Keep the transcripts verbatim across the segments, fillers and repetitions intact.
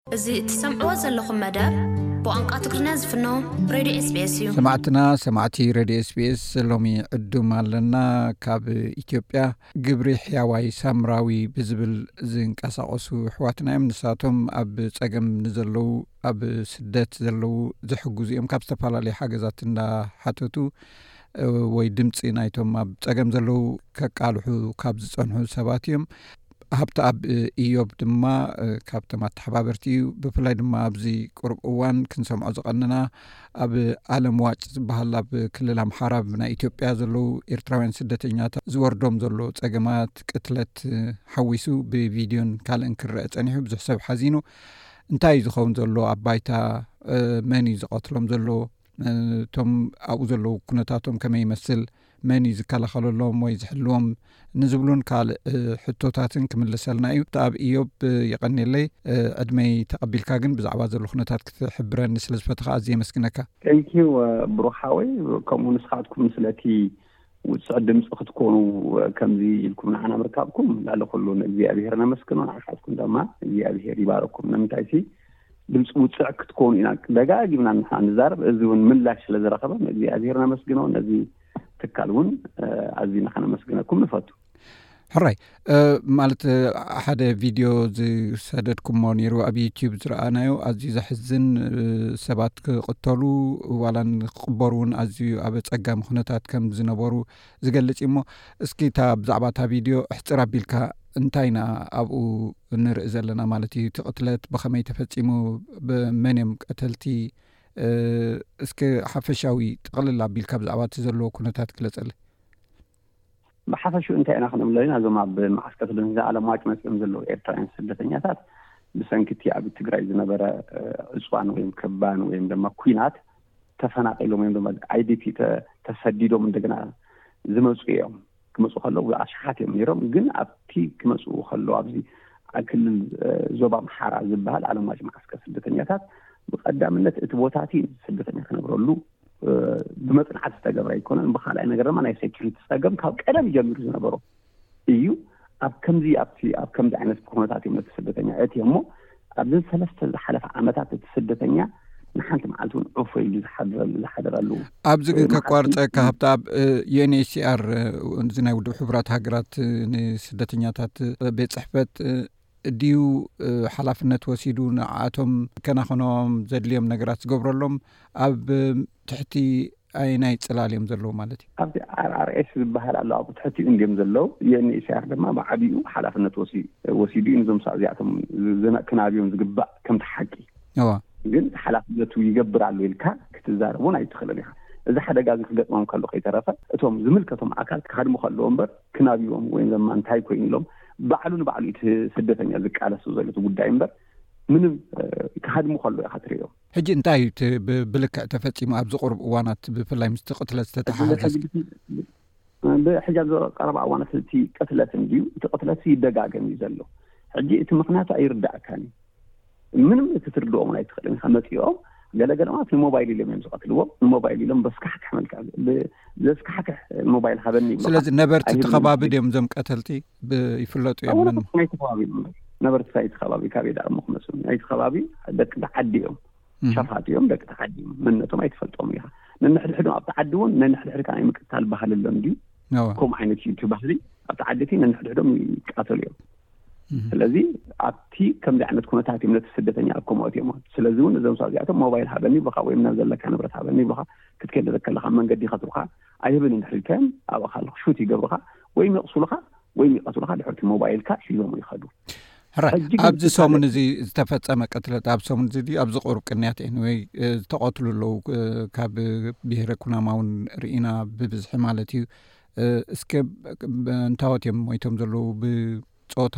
زي تسمعوا زلكم مدى بوانقا تقرنا زفنو راديو اس بي اس يو سمعتنا سمعتي راديو اس بي اس لومي عدو مالنا كاب إثيوبيا قبري حياواي سامراوي بزبل زنقاساقسو حواتنا يمنساتهم أب صقم نزلو أب سدت زلو زحجوزيهم كاب استفالالي حاجزاتنا حتوتو ወይ ድምጺ ናይቶም ኣብ ጸገም ዘለው ከቃልሑ ካብ ዝጸንሑ ሰባትዮም ሃብታ ኣብ ኢዮብ ድማ ካብቶም ኣተሓባበርቲ ብፍላይ ድማ ኣብዚ ቁርብ እዋን ክንሰምዖ ዝቐንና ኣብ ዓለም ዋጭ ዝበሃል ኣብ ክልል ኣምሓራ ናይ ኢትዮጵያ ዘለው ኤርትራውያን ስደተኛታት ዝወርዶም ዘሎ ጸገማት ቅትለት ሓዊሱ ብቪድዮን ካልእን ክርአ ጸኒሑ ብዙሕ ሰብ ሓዚኑ እንታይ ዝኸውን ዘሎ ኣብ ባይታ መን ዝቐትሎም ዘሎ ቶም ኣብኡ ዘለው ኩነታቶም ከመይ ይመስል መን ዝከላኸለሎም ወይ ዝሕልዎም ንዝብሉን ካልእ ሕቶታትን ክምልሰልና እዩ ኣብ ኢዮብ ይቐኒለይ ዕድመይ ተቐቢልካ ግን ብዛዕባ ዘሎ ኩነታት ክትሕብረኒ ስለ ዝፈትኻ ኣዝየ መስግነካ ቴንኪዩ ብሩኻወይ ከምኡ ንስኻትኩም ስለቲ ውፅዕ ድምፂ ክትኮኑ ከምዚ ኢልኩም ንዓና ምርካብኩም ላለ ኩሉ ንእግዚኣብሔር ነመስግኖ ንዓኻትኩም ድማ እግዚኣብሔር ይባረኩም ንምንታይ ሲ ድምጽ ውጽዕ ክትኮኑ ኢና ደጋጊምና ንዛረብ እዚውን ምላሽ ስለዝረኸበ እግዚአብሔርና መስግነው ነዚ ተካልውን አዚና خنا መስግነኩም ንፈቱ ሕራይ ማለት ሓደ ቪድዮ ዝሰደድኩም ሞኒሩ ኣብ ዩቲዩብ ዝረኣናዮ ኣዝዩ ዘሕዝን ሰባት ክቅተሉ ዋላን ክቅበሩን ኣዝዩ ኣብ ጸጋም ኩነታት ከም ዝነበሩ ዝገልጽ እሞ እስኪ ታ ብዛዕባ ታ ቪድዮ እሕጽር ኣቢልካ እንታይና ኣብኡ ንርኢ ዘለና ማለት እዩ ትቕትለት ብኸመይ ተፈጺሙ ብመንም ቀተልቲ እስኪ ሓፈሻዊ ጥቕልል ኣቢልካ ብዛዕባ ዘሎ ኩነታት ግለጸለ بحفشو انت انا خنم لنا زعما بمعسكر العالم واጭ መስለም ዘሎ ኤርትራውያን ስደተኛታት ብሰንክቲ ኣብ ትግራይ ዝነበረ እጽዋን ወይም ከባን ወይም ደግሞ ኩናት ተፈናቀሎም ወይም ደግሞ አይዲፒ ተሰዲዶም እንደገና ዝመጹ እዮም ክመጹ ከለው አሽሓት የሚሮም ግን ኣብቲ ክመጹ ከለው ኣብዚ አክል ዞባ ምሓራ ዝበሃል ዓለም ዋጭ ማስከር ስደተኛታት በቀዳምነት እቲ ቦታቲ ስደተኛ ከነበረሉ بمصلحه ተገብራ ይኮነን በኋላ ነገር ማን አይ ሴኩሪቲ ተሰገም ካብ ቀደም ጀምሩ ዝነበሩ እዩ ኣብ ከምዚ ኣብቲ ኣብ ከምዚ አይነት ኮሚኒቲ የምትሰደተኛ እቲሞ ኣብዚ ሰለስተ ዝሓለፈ ዓመታት ተሰደተኛ ንሓንቲ ማዓልቱን ኦፎይ ዝሓደረሉ ዝሓደረሉ ኣብዚ ግን ከቋርጸ ካብታ ዩኤንኤችሲአር ዝናይ ውድብ ሕብራት ሃገራት ንስደተኛታት ቤት ጽሕፈት ዲዩ ሓላፍነት ወሲዱ ንዓቶም ከናኸኖም ዘድልዮም ነገራት ዝገብረሎም ኣብ ትሕቲ ኣይናይ ጽላልዮም ዘለው ማለት እዩ ኣብ አርአርኤስ ዝበሃል ኣሎ ኣብ ትሕቲ እንዲም ዘለው ዩኤንኤችሲአር ድማ ባዕቢኡ ሓላፍነት ወሲዱ ንዞም ሳዚያቶም ዝነክናቢዮም ዝግባእ ከም ተሓቂ አዋ ግን ሓላፍነቱ ይገብራሉ ኢልካ ክትዛረቡን ኣይትኽእልን ኢኻ እዚ ሓደጋ ዝገጥሞም ከሎ ከይተረፈ እቶም ዝምልከቶም ኣካል ክሃድሙ ከለዎ እምበር ክናቢዮም ወይ ድማ እንታይ ኮይኑ ኢሎም ባዕሉን ባዕሉ ስደተኛ ዝቃለሱ ዘሉት ጉዳይ እምበር ምንም ክሃድሙ ከሎ ያኸትሪዮ ሕጂ እንታይ ብልክዕ ተፈጺሙ ኣብ ዝቁርብ እዋናት ብፍላይ ምስ ተቀትለት ተተሓሓዘ በሕጂ ኣብ ዝቀረበ እዋናት እቲ ቀትለት እንዲዩ እቲ ቀትለት ይደጋገም ይዘሎ ሕጂ እቲ ምክንያቱ ኣይርዳእካኒ ምንም ትትርድኦም ናይ ትኽእልን ከመጥዮም ገለገለማ في موبايل اللي يمسقتلو الموبايل اللي بسكحك حملك بسكحك الموبايل هذني ስለዚህ ነበርት ተኸባቢ ደም ዘም ቀተልቲ ይፍለጡ የምን ናይ ተኸባቢ ነበርት ሳይት ተኸባቢ ካቤዳ መخمس ናይ ተኸባቢ ደቅ ተዓዲዮም ሸፋትዮም ደቅ ተዓዲዮም ምንነቶም አይተፈልጦም ይها ነንሕድሕዶም ኣብ ተዓዲውን ነንሕድሕድ ካን ይምቅታል ባህል ለም ዲ ኮም አይነት ዩቲዩብ ባህሊ ኣብ ተዓዲቲ ነንሕድሕዶም ይቃተልዮም ስለዚህ አቲ ከምዚ አይነት ኩነታት የምነት ስደተኛ አኮሞት የማ ስለዚህ ወን ዘም ሳዚያቶም ሞባይል ሀበኒ በኻ ወይም ናዘለካ ንብረት ሀበኒ በኻ ክትከደ ዘከለኻ መንገዲ ኸትሩኻ አይብን እንድሕልከም አባኻል ሹት ይገብሩኻ ወይም ይቅሱልኻ ወይም ይቀሱልኻ ድሕርቲ ሞባይልካ ሒዞም ይኸዱ ኣብዚ ሰሙን እዚ ዝተፈጸመ ቀትለት ኣብ ሰሙን እዚ ኣብ ዝቁርብ ቅንያት ወይ ተቆትሉለው ካብ ብሄረ ኩናማውን ርኢና ብብዝሒ ማለት እዩ እስከ እንታወት እዮም ሞይቶም ዘለው ብጾታ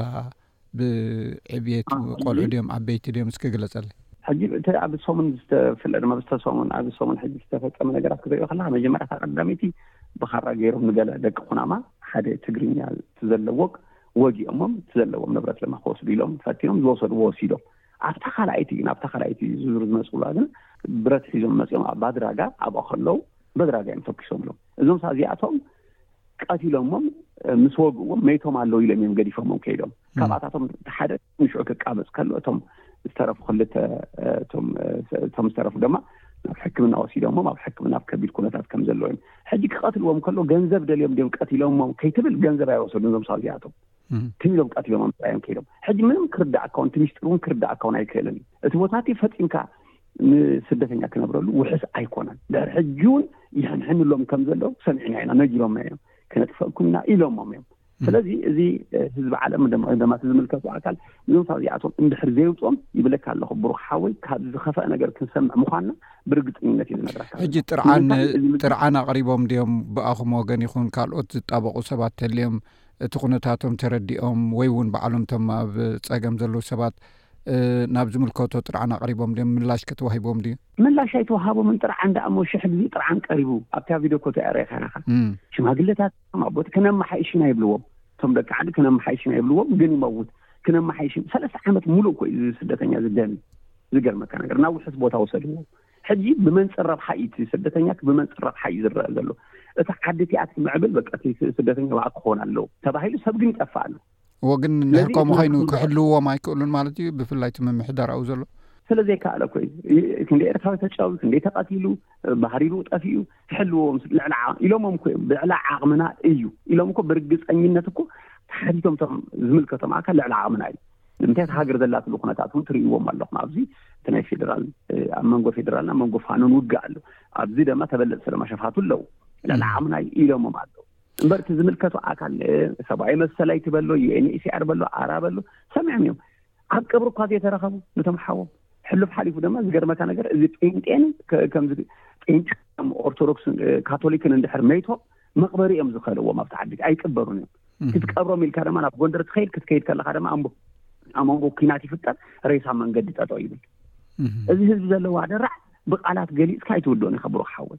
بعبيت قالوا لهم عبيت لهم اسكجلسل حجي أبي صومن استفل ما بستصومن أبي صومن حجي استفدت من الجرات كذا خلاها ما جمعت قداميتي بخرج غيرهم نقال دق قنامة حدا تجريني تزلوق وجي أمم تزلوق نبرت لما خوص بيلهم فاتيهم زوصل ووسيلهم أفتخر عيتي أفتخر عيتي زور المسؤول هذا برت حيزهم مسؤول بعد رجع أبغى خلوا بعد رجع مفكشهم لهم زوم سازياتهم قاتلهم مسوق وميتهم على الليل من قديفهم كيدهم كبعتهم حدا مش عك كابس كلهم استرفوا خلته توم توم استرفوا دما حكمنا وسيدهم ما حكمنا بكبير كونات كم زلوين حجي قاتلوا كله جنزب دليوم ديم قتيلهم كيتبل جنزب يوصلوا نظام صالياتهم تميلهم قتيلهم أيام كيلهم حجي منهم كرد أكون تمشترون كرد أكون أي كيلني أتوتاتي فتنك سدتني أكنبرلو وحس أيقونا دار حجون يعني حن لهم كم زلوا سمعنا يعني نجي لهم أيام كانت فكنا إلهم أيام ስለዚህ እዚ ህዝብ ዓለም እንደማ ተዝምልከቱ አካል ምን ሳቢያቶም እንድሕር ዘይውጦም ይብለካ ኣለኹ ብሩኽ ሓወይ ካብ ዝኸፈአ ነገር ክንሰምዕ ምዃንና ብርግጽነት ይዝነግረካ ሕጂ ጥርዓን ጥርዓን አቅሪቦም ዲዮም ብኣኹም ወገን ይኹን ካልኦት ዝጣበቁ ሰባት ተልዮም እቲ ኩነታቶም ተረዲኦም ወይ እውን በዓሎምቶም ኣብ ፀገም ዘለዉ ሰባት ናብ ዝምልከቶ ጥርዓን አቅሪቦም ዲዮም ምላሽ ከተዋሂቦም ዲ ምላሽ አይተዋሃቦም ጥርዓን ዳሞ ሽሕ ግዜ ጥርዓን ቀሪቡ ኣብታ ቪድዮ ኮታ ያረኻናኻ ሽማግለታት ማቦት ከነማሓይሽና ይብልዎም ቶም ደካ ዓዲ ከነማሓይሽና ይብልዎም ግን ይመውት ከነማሓይሽን ሰለስተ ዓመት ሙሉ ኮይ ስደተኛ ዝደም ዝገርመካ ነገር ናብ ውሕስ ቦታ ወሰድዎ ሕጂ ብመንጽረብ ሓይት ስደተኛ ብመንጽረብ ሓይ ዝረአ ዘሎ እቲ ዓዲት ያት ምዕብል በቃ ስደተኛ ባዕ ክኾን ኣለዎ ተባሂሉ ሰብ ግን ይጠፋሉ ወግን ንሕቆም ኸይኑ ክሕልውዎ ማይክእሉን ማለት እዩ ብፍላይ ምምሕዳር ኣው ዘሎ ስለዚህ ካለ ኮይ ክንደ ኤርትራዊ ተጫውት ክንደ ተቃቲሉ ባህሪሩ ጠፊኡ ሕልዎም ልዕላ ኢሎሞም ኮይ ብዕላ ዓቕምና እዩ ኢሎም ኮ ብርግጸኝነት እኮ ታሪቶም ቶም ዝምልከቶም አካል ልዕላ ዓቕምና እዩ እንታይ ሃገር ዘላት ልኹነታቱን ትርእይዎም ኣለኹም ኣብዚ ተናይ ፌደራል መንጎ ፌደራልና መንጎ ፋኖን ውግእ ኣሎ ኣብዚ ደማ ተበለጥ ስለማሸፋቱ ለው ልዕላ ዓቕምና ኢሎሞም ኣሎ እምበርቲ ዝምልከቱ አካል ሰብኣዊ መሰላይ ትበሎ የኤንኤሲአር በሎ አራበሎ ሰምዕም ኣብ ቀብሩ ኳ የተረኸቡ ነቶም ሓወም ሕልፍ ሓሊፉ ደማ ዝገርመካ ነገር እዚ ጴንጤን ከም ዚ ጴንጤ ኦርቶዶክስ ካቶሊክን እንድሕር መይቶ መቅበሪኦም ዝኸልዎም ኣብ ተዓዲግ ኣይቅበሩን እዮም ክትቀብሮም ኢልካ ደማ ናብ ጎንደር ትኸይድ ክትከይድ ከለኻ ደማ ኣምቦ ኣምቦ ኩናት ይፍጠር ሬሳ መንገዲ ጠጠው ይብል እዚ ህዝቢ ዘለዎ ኣደራዕ ብቃላት ገሊጽካ ኣይትውድኦን ይኸብሩ ሓወል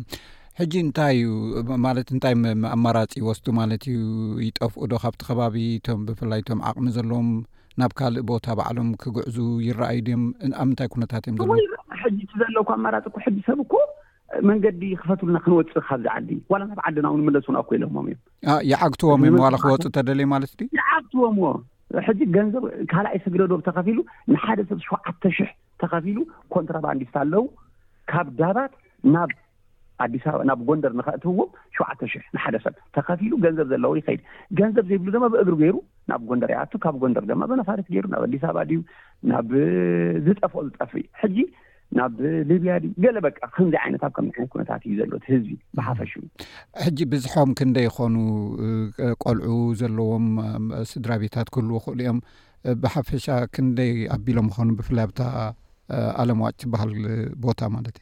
ሕጂ እንታይ ማለት እንታይ ኣማራጺ ወስዱ ማለት እዩ ይጠፍኡ ዶ ካብቲ ከባቢ ቶም ብፍላይ ቶም ዓቕሚ ዘለዎም ናብ ካልእ ቦታ ባዕሎም ክጉዕዙ ይረኣዩ ድዮም ኣብ ምንታይ ኩነታት እዮም ዘለዉ ሕጂ ዘለውኩ ኣማራጺ እኮ ሕጂ ሰብ እኮ መንገዲ ክፈቱልና ክንወፅእ ካብዚ ዓዲ ዋላ ናብ ዓድና እውን ምለሱና እኮ ኢሎሞም እዮም ይዓግትዎም እዮም ዋላ ክወፅእ ተደልዩ ማለት ድዩ ይዓግትዎም ሕጂ ገንዘብ ካልኣይ ስግደዶ ተኸፊሉ ንሓደ ሰብ ሸውዓተ ሽሕ ተኸፊሉ ኮንትራባንዲስት ኣለዉ ካብ ዳባት ናብ አዲስ አበባ ናብ ጎንደር ንኸእትውዎም ሸውዓተ ሽሕ ንሓደ ሰብ ተኸፊሉ ገንዘብ ዘለዎ ይኸይድ ገንዘብ ዘይብሉ ደማ ብእግሩ ገይሩ ናብ ጎንደር ያቱ ካብ ጎንደር ደማ በነፋሪት ገይሩ ናብ አዲስ አበባ ድዩ ናብ ዝጠፍኦ ዝጠፊ ሕጂ ናብ ሊብያ ድዩ ገለ በቃ ከምዚ ዓይነት ኣብ ከምዚ ዓይነት ኩነታት እዩ ዘሎ እቲ ህዝቢ ብሓፈሹ ሕጂ ብዝሖም ክንደይ ይኾኑ ቆልዑ ዘለዎም ስድራ ቤታት ክህልዎ ክእሉ እዮም ብሓፈሻ ክንደይ ኣቢሎም ይኾኑ ብፍላይ ኣብታ ኣለምዋጭ ትበሃል ቦታ ማለት እዩ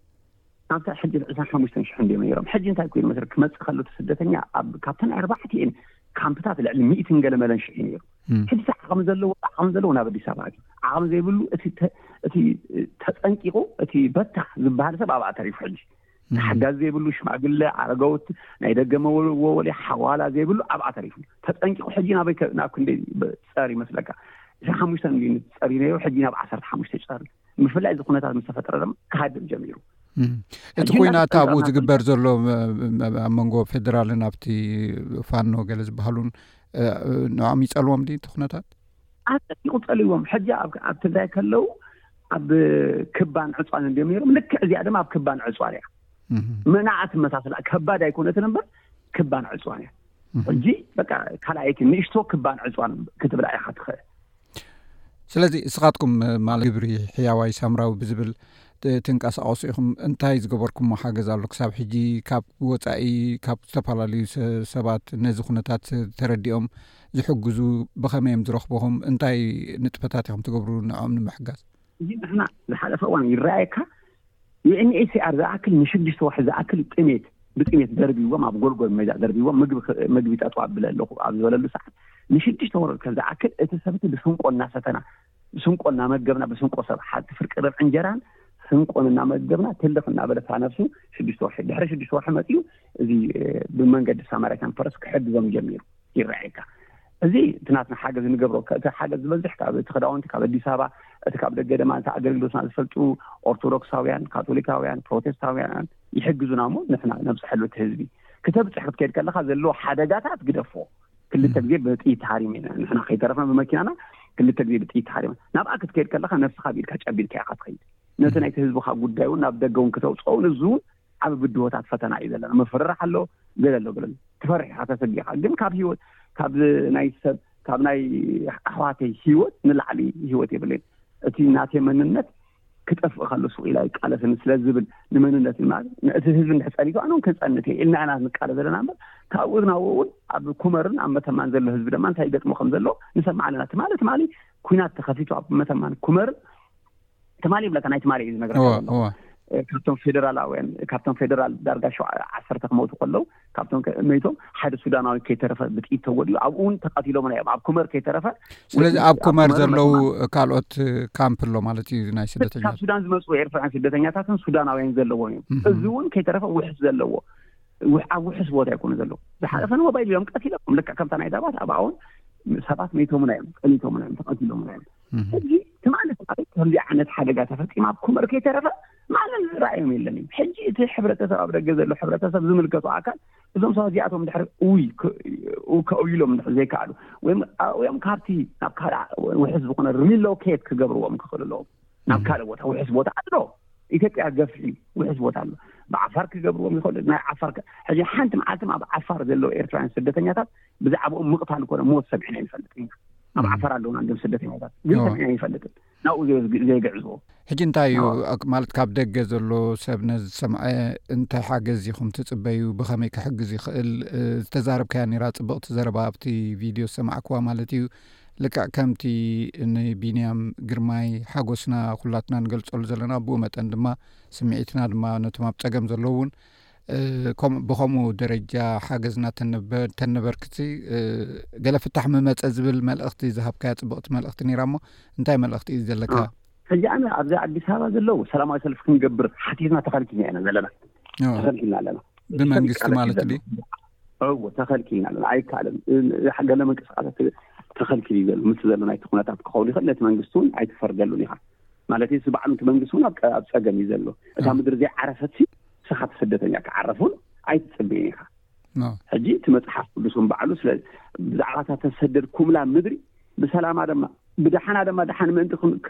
ኣብታ ሕጂ ዕስራን ሓሙሽተን ሽሕ እንዲዮም ነይሮም ሕጂ እንታይ ኮይኑ መስረ ክመፅእ ከሎ ስደተኛ ኣብ ካብተን ኣርባዕቲአን ካምፕታት ልዕሊ ሚእትን ገለ መለን ሽሕ ነይሩ ሕጂ ዓቕሚ ዘለዎ ዓቕሚ ዘለዎ ናብ ኣዲስ ኣበባ እዩ ዓቕሚ ዘይብሉ እቲ ተፀንቂቑ እቲ በታ ዝበሃል ሰብ ኣብኣ ተሪፉ ሕጂ ሓጋዝ ዘይብሉ ሽማግለ ኣረጋውት ናይ ደገመ ወወለ ሓዋላ ዘይብሉ ኣብኣ ተሪፉ ተፀንቂቑ ሕጂ ናበይ ናብ ክንደይ ፀር ይመስለካ ዕስራን ሓሙሽተን ፀሪ ነይሩ ሕጂ ናብ ዓሰርተ ሓሙሽተ ፀሪ ምፍላይ እዚ ኩነታት ምስ ተፈጠረ ድማ ክሃድም ጀሚሩ እቲ ኩናት ኣብኡ ዝግበር ዘሎ ኣብ መንጎ ፌደራልን ኣብቲ ፋኖ ገለ ዝበሃሉን ንዖም ይፀልዎም ዲ እቲ ኩነታት ኣፀቂቑ ፀልዎም ሕጂ ኣብ ትግራይ ከለው ኣብ ክባን ዕፅዋን እንዲዮም ነይሮም ልክዕ እዚኣ ድማ ኣብ ክባን ዕፅዋን እያ መናዓት መሳሰላ ከባድ ኣይኮነትን እምበር ክባን ዕፅዋን እያ ሕጂ በቃ ካልኣይቲ ንእሽቶ ክባን ዕፅዋን ክትብላ ኢኻ ትኽእል ስለዚ እስኻትኩም ማለት ግብሪ ሕያዋይ ሳምራዊ ብዝብል ትንቀሳቀሱ ኢኹም እንታይ ዝገበርኩም ሓገዝ ኣሎ ክሳብ ሕጂ ካብ ወፃኢ ካብ ዝተፈላለዩ ሰባት ነዚ ኩነታት ተረዲኦም ዝሕግዙ ብኸመይ እዮም ዝረኽቦም እንታይ ንጥፈታት ኢኹም ትገብሩ ንዖም ንምሕጋዝ እዚ ንሕና ዝሓለፈ እዋን ይረኣየካ የኤንኤሲአር ዝኣክል ንሽዱሽተ ወርሒ ዝኣክል ጥሜት ብጥሜት ደርቢዎም ኣብ ጎልጎል ሜዳ ደርቢዎም ምግቢ ጠጥዋ ኣብል ኣለኹ ኣብ ዝበለሉ ሰዓት ንሽዱሽተ ወርሒ ከዝኣክል እቲ ሰብቲ ብስንቆ እናሰተና ብስንቆ እናመገብና ብስንቆ ሰብ ሓቲ ፍርቂ ረብዒ እንጀራን ስንቆን እናመገብና ትልኽ እናበለታ ነፍሱ ሽዱሽተ ወርሒ ድሕሪ ሽዱሽተ ወርሒ መፅኡ እዚ ብመንገዲ ሳማርያታን ፈረስ ክሕግዞም ጀሚሩ ይረኣየካ እዚ ትናትና ሓገዝ ንገብሮ እቲ ሓገዝ ዝበዝሕ ካብ እቲ ክዳውንቲ ካብ ኣዲስ ኣበባ እቲ ካብ ደገ ድማ እቲ ኣገልግሎትና ዝፈልጡ ኦርቶዶክሳውያን ካቶሊካውያን ፕሮቴስታውያን ይሕግዙና እሞ ንሕና ነብፅሐሉ እቲ ህዝቢ ክተብፅሕ ክትከይድ ከለካ ዘለዎ ሓደጋታት ግደፎ ክልተ ግዜ በጥይት ሃሪም ኢና ንሕና ከይተረፍና ብመኪናና ክልተ ግዜ ብጥይት ሓሪማ ናብኣ ክትከይድ ከለኻ ነፍስኻ ቢልካ ጨቢልካ ኢኻ ትኸይድ ነቲ ናይቲ ህዝብኻ ጉዳይ እውን ናብ ደገውን ክተውፅኦን እዙ ዓብ ብድሆታት ፈተና እዩ ዘለና መፈረራሕ ኣሎ ገለሎ ገለ ትፈርሕ ኢኻ ተሰጊኻ ግን ካብ ሂወት ካብ ናይ ሰብ ካብ ናይ ኣሕዋተይ ሂወት ንላዕሊ ሂወት የብለኝ እቲ ናተይ መንነት ክጠፍእ ከሎ ሱቕ ኢላ ቃለስን ስለዝብል ንመንነት ማለት እቲ ህዝብ እንድሕፀኒቱ ኣነ ከንፀንት እየ ኢልና ኢና ንቃለ ዘለና እምበር ካብኡ ናብኡ እውን ኣብ ኩመርን ኣብ መተማን ዘሎ ህዝቢ ድማ እንታይ ገጥሞ ከም ዘሎ ንሰምዕ ኣለና ትማሊ ትማሊ ኩናት ተኸፊቱ ኣብ መተማን ኩመርን ትማሊ ብለካ ናይ ትማሊ እዩ ነገር ኣሎ ካብቶም ፌደራላውያን ካብቶም ፌደራል ዳርጋ ዓሰርተ ክመውቱ ከለው ካብቶም መይቶም ሓደ ሱዳናዊ ከይተረፈ ብጥይት ተወዲኡ ኣብኡ እውን ተቃቲሎም እዮም ኣብ ኩመር ከይተረፈ ስለዚ ኣብ ኩመር ዘለው ካልኦት ካምፕ ኣሎ ማለት እዩ ናይ ስደተኛታት ካብ ሱዳን ዝመፁ ኤርትራውያን ስደተኛታትን ሱዳናውያን ዘለዎም እዮም እዚ እውን ከይተረፈ ውሕስ ዘለዎ ኣብ ውሕስ ቦታ ይኮኑ ዘለዎ ዝሓለፈ ሞባይል እዮም ቀቲሎም ልክዕ ከምታ ናይ ዳባት ኣብ ኣውን ሰባት መይቶምን እዮም ቀሊቶምን እዮም ተቃቲሎም እዮም ሕጂ ትማለት ማለት ከምዚ ዓይነት ሓደጋ ተፈፂማ ኣብ ኩመር ከይተረፈ ማለት ራእዮም የለኒ ሕጂ እቲ ሕብረተሰብ ኣብ ደገ ዘሎ ሕብረተሰብ ዝምልከቱ ኣካል እዞም ሰባት እዚኣቶም ድሕሪ ውይ ከእይሎም ድሕሪ ዘይከኣሉ ወይም ካብቲ ናብ ካልእ ውሕስ ዝኾነ ሪሎኬት ክገብርዎም ክኽእሉ ኣለዎም ናብ ካልእ ቦታ ውሕስ ቦታ ኣሎ ኢትዮጵያ ገፍሒ ውሕስ ቦታ ኣሎ ብዓፋር ክገብርዎም ይኽእሉ ናይ ዓፋር ሕጂ ሓንቲ መዓልትም ኣብ ዓፋር ዘለዎ ኤርትራውያን ስደተኛታት ብዛዕባኦም ምቕታል ኮነ ሞት ሰሚዕና ይፈልጥ ኣብ ዓፋር ኣለውና ግን ስደተኛታት ግን ሰሚዕና ይፈልጥ ናብኡ ዘይግዕዝዎ ሕጂ እንታይ እዩ ማለት ካብ ደገ ዘሎ ሰብ ነዚ ሰምዐ እንታይ ሓገዝ ኢኹም ትፅበዩ ብኸመይ ክሕግዝ ይኽእል ዝተዛረብካያ ኔራ ፅብቕቲ ዘረባ ኣብቲ ቪድዮ ሰማዕክዋ ማለት እዩ ልክዕ ከምቲ ንቢንያም ግርማይ ሓጎስና ኩላትና ንገልጸሉ ዘለና ብኡ መጠን ድማ ስምዒትና ድማ ነቶም ኣብ ፀገም ዘለዉ እውን ብኸምኡ ደረጃ ሓገዝና ተነበርክቲ ገለ ፍታሕ መመፀ ዝብል መልእኽቲ ዝሃብካያ ፅብቕቲ መልእኽቲ ኔራ እሞ እንታይ መልእኽቲ እዩ ዘለካ ሕጂ ኣነ ኣብዚ ኣዲስ ኣበባ ዘለው ሰላማዊ ሰልፊ ክንገብር ሓቲትና ተኸልኪልና ኢና ዘለና ተኸልኪልና ኣለና ብመንግስቲ ማለት ድዩ እዎ ተኸልኪልና ኣለና ኣይከኣልን ገለ ምንቅስቃሳት ተኸልኪል እዩ ዘሎ ምስ ዘሎ ናይቲ ኩነታት ክኸውን ይኽእል ነቲ መንግስቲ እውን ኣይትፈርደሉን ኢኻ ማለት እዩ ባዕሉ እቲ መንግስቲ እውን ኣብ ፀገም እዩ ዘሎ እታ ምድሪ ዘይዓረፈት ስኻት ስደተኛ ክዓረፉን ኣይትፅበይን ኢኻ ሕጂ እቲ መፅሓፍ ቅዱስን ባዕሉ ስለ ብዛዕባ ተሰደድ ኩምላ ምድሪ ብሰላማ ድማ ብድሓና ድማ ድሓን ምእንቲ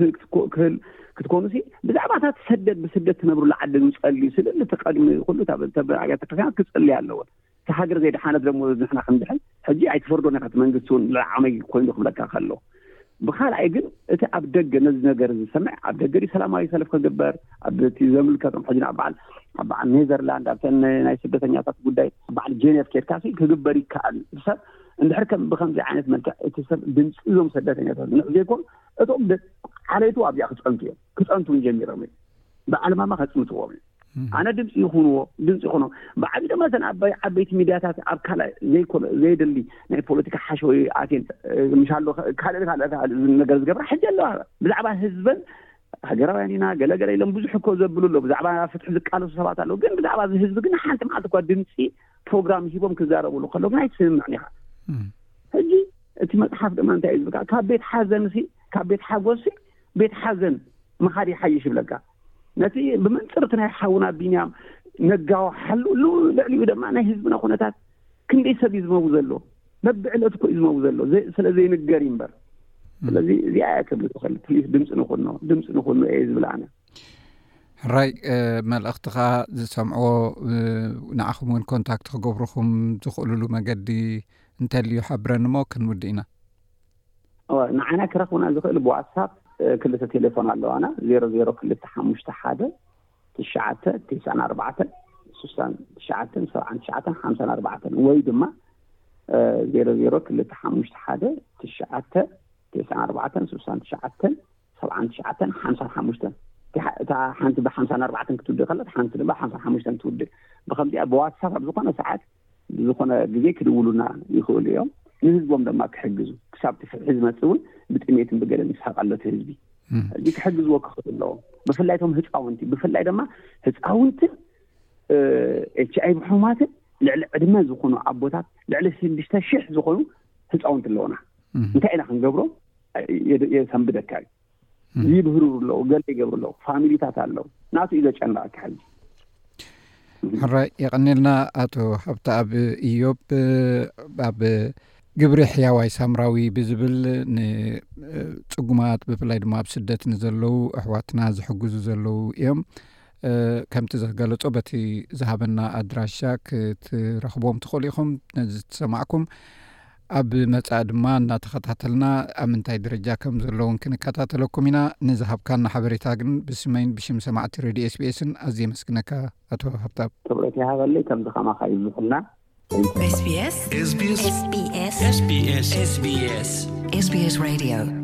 ክትኮኑ ሲ ብዛዕባ ተሰደድ ብስደት ትነብሩ ለዓዲ ንፀልዩ ስለ ተቀድሚ ኩሉ ተብዓያ ተከሳት ክፅልይ ኣለዎ ተሃገር ዘይድሓነት ደግሞ ንሕና ክንድሕን ሕጂ ኣይትፈርዶን ኢኻ እቲ መንግስቲ እውን ዓመይ ኮይኑ ክብለካ ከሎ ብኻልኣይ ግን እቲ ኣብ ደገ ነዚ ነገር ዝሰምዕ ኣብ ደገ ሰላማዊ ሰልፍ ክግበር ኣብ እቲ ዘምልከቶም ሕጂ ኣብ በዓል ኣብ በዓል ኔዘርላንድ ኣብተን ናይ ስደተኛታት ጉዳይ በዓል ጄኔቭ ኬድካ ክግበር ይከኣል ሰብ እንድሕር ከም ብከምዚ ዓይነት መልክዕ እቲ ሰብ ድምፂ እዞም ስደተኛታት ንዕዘይኮን እቶም ዓለይቱ ኣብያ ክፀንቱ እዮም ክፀንቱ ጀሚሮም እዮም ብዓለማማ ከፅምትዎም እዮም ኣነ ድምፂ ይኹንዎ ድምፂ ይኹኖ ብዓቢ ድማ ተን ዓበይቲ ሚድያታት ኣብ ካልእ ዘይደሊ ናይ ፖለቲካ ሓሸወ ኣቴን ምሻሎ ካልእ ካልእ ነገር ዝገብራ ሕጂ ኣለዋ ብዛዕባ ህዝበን ሃገራውያን ኢና ገለገለ ኢሎም ብዙሕ እኮ ዘብሉ ኣሎ ብዛዕባ ፍትሒ ዝቃለሱ ሰባት ኣለዉ ግን ብዛዕባ እዚ ህዝቢ ግን ሓንቲ መዓልቲ እኳ ድምፂ ፕሮግራም ሂቦም ክዛረብሉ ከሎ ግን ኣይትስምዕኒ ኢኻ ሕጂ እቲ መፅሓፍ ድማ እንታይ እዩ ዝብልካ ካብ ቤት ሓዘን ሲ ካብ ቤት ሓጎስ ቤት ሓዘን መኻዲ ሓይሽ ይብለካ ነቲ ብመንፅርቲ ናይ ሓውና ቢንያም ነጋው ሓሉ ልዕሊኡ ድማ ናይ ህዝብና ኩነታት ክንደይ ሰብ እዩ ዝመው ዘሎ በብዕለቱ እኮ እዩ ዝመው ዘሎ ስለዘይንገር እምበር ስለዚ እዚኣ ክብል ትኽእል ፕሊስ ድምፂ ንኹኖ ድምፂ ንኹኖ እየ ዝብል ኣነ ሕራይ መልእኽትኻ ዝሰምዕዎ ንዓኹም እውን ኮንታክት ክገብርኹም ዝኽእልሉ መገዲ እንተልዩ ሓብረኒ ሞ ክንውድእ ኢና ንዓና ክረኽቡና ዝኽእል ብዋትሳፕ ክልተ ቴሌፎን ኣለዋና ዜሮ ዜሮ ክልተ ሓሙሽተ ሓደ ትሽዓተ ትስዓን ኣርባዕተ ሱሳን ትሽዓተን ሰብዓን ትሽዓተን ሓምሳን ኣርባዕተን ወይ ድማ ዜሮ ዜሮ ክልተ ሓሙሽተ ሓደ ትሽዓተ ትስዓን ኣርባዕተን ሱሳን ትሽዓተን ሰብዓን ትሽዓተን ሓምሳን ሓሙሽተን እታ ሓንቲ ብሓምሳን ኣርባዕተን ክትውድእ ከለት ሓንቲ ድማ ሓምሳን ሓሙሽተን ትውድእ ብከምዚኣ ብዋትሳፕ ኣብ ዝኾነ ሰዓት ዝኾነ ግዜ ክድውሉና ይኽእሉ እዮም ንህዝቦም ድማ ክሕግዙ ክሳብ ትፍሒ ዝመፅእ እውን ብጥሜትን ብገለን ይስሓቃለት ህዝቢ እዚ ክሕግዝዎ ክኽእሉ ኣለዎም ብፍላይ ቶም ህፃውንቲ ብፍላይ ድማ ህፃውንትን ኤች ኣይ ቪ ሕሙማትን ልዕሊ ዕድመ ዝኾኑ ኣቦታት ልዕሊ ሽዱሽተ ሽሕ ዝኾኑ ህፃውንቲ ኣለውና እንታይ ኢና ክንገብሮ የሰንብደካ እዩ ይብህሩ ኣለዉ ገለ ይገብሩ ኣለዉ ፋሚሊታት ኣለዉ ናቱ እዩ ዘጨንቃካ ሕጂ ሕራይ የቐኒልና ኣቶ ሃብተኣብ ኢዮብ ኣብ ግብሪ ሕያዋይ ሳምራዊ ብዝብል ንጽጉማት ብፍላይ ድማ ኣብ ስደት ንዘለዉ ኣሕዋትና ዝሕግዙ ዘለዉ እዮም ከምቲ ዘገለጾ በቲ ዝሃበና ኣድራሻ ክትረኽቦም ትኽእሉ ኢኹም ነዚ ትሰማዕኩም ኣብ መጻኢ ድማ እናተኸታተልና ኣብ ምንታይ ደረጃ ከም ዘለውን ክንከታተለኩም ኢና ንዝሃብካና ሓበሬታ ግን ብስመይን ብሽም ሰማዕቲ ሬድዮ ኤስቢኤስን ኣዝየ መስግነካ ኣቶ ሃብታብ ትብረት ይሃበለይ ከምዚ ኸማኻ ይዝኹልና ኤስቢኤስ ኤስቢኤስ ኤስቢኤስ ኤስቢኤስ ኤስቢኤስ Radio